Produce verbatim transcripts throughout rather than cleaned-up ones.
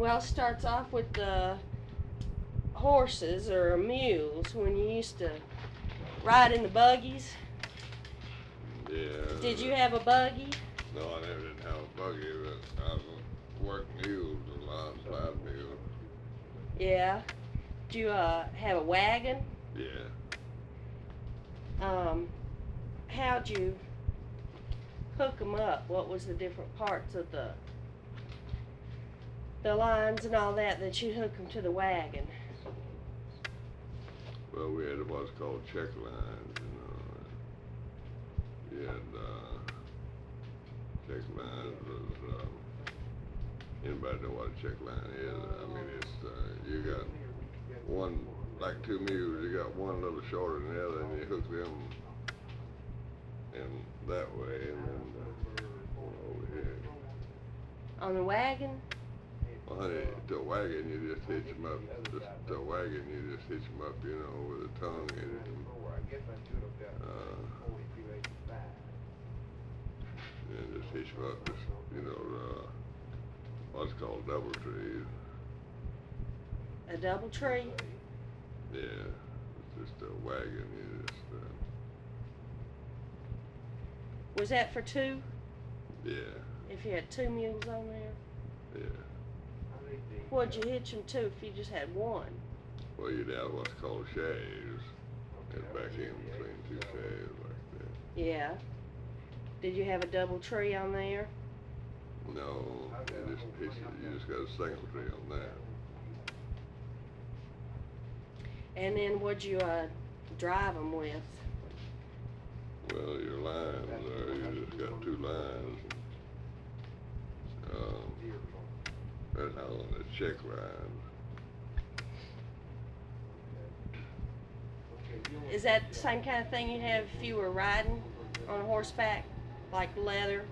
Well, it starts off with the horses or mules when you used to ride in the buggies. Yeah. Did you have a buggy? No, I never did have a buggy, but I worked mules a lot, five mules. Yeah. Did you uh, have a wagon? Yeah. Um, how'd you hook them up? What was the different parts of the the lines and all that that you hook them to the wagon? Well, we had what's called check lines, you know. We had uh, check lines was, um, anybody know what a check line is? I mean, it's, uh, you got one, like two mules, you got one a little shorter than the other, and you hook them in that way, and then uh, over here. On the wagon? Well, honey, to a wagon, you just hitch them up. Just to a wagon, you just hitch them up, you know, with a tongue in it. Uh, and just hitch them up, just, you know, uh, what's called double trees. A double tree? Yeah, it's just a wagon, you just, uh, Was that for two? yeah, If you had two mules on there? yeah. What'd you hitch them to if you just had one? Well, you'd have what's called shaves, and back in between two shaves like that. Yeah. Did you have a double tree on there? No, you just hitch it, you just got a single tree on that. And then what'd you uh, drive them with? Well, your lines there, you just got two lines. Um, that's how on the check line. Is that the same kind of thing you'd have if you were riding on a horseback, like leather?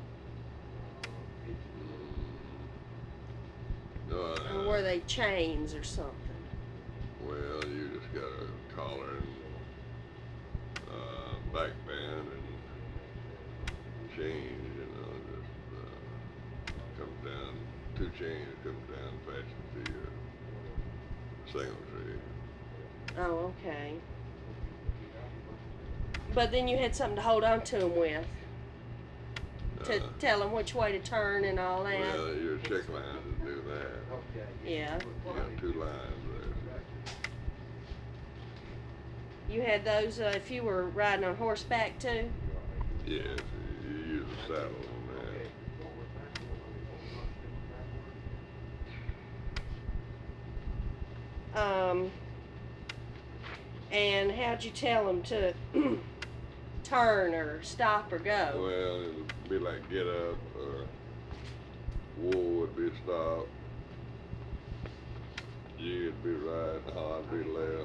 No, uh, Or were they chains or something? well, you just got a collar and uh, back band and chains, you know, just uh, comes down, two chains comes down fastened to your single tree. Oh, okay. But then you had something to hold on to them with, to Uh, tell them which way to turn and all that. Well, your check lines do that. Yeah. You got two lines there. You had those uh, if you were riding on horseback too? Yes, you use a saddle on that. Um, and how'd you tell them to turn or stop or go? Well, it would be like get up, or wool would be stop. You would be right, hard be left.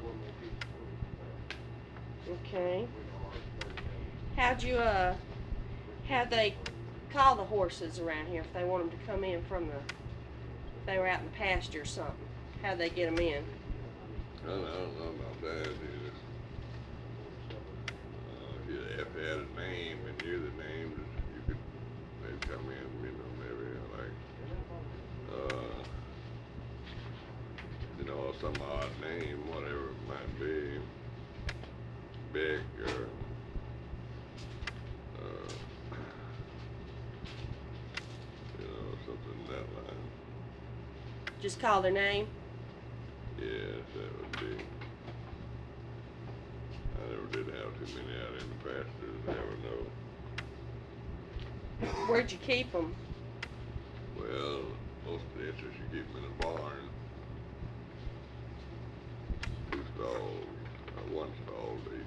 Okay. How'd you, uh, how'd they call the horses around here if they want them to come in from the, if they were out in the pasture or something? How'd they get them in? I don't, I don't know about that. You just, uh, if you if they had a name and knew the name, you could, they'd come in, you know, maybe like, uh, you know, some odd name, whatever it might be, big or, uh, you know, something in that line. Just call their name? Yes, that would be. I never did have too many out in the pastures, never know. Where'd you keep them? Well, most of the interest you keep them in a barn. Two stalls, or one stall to each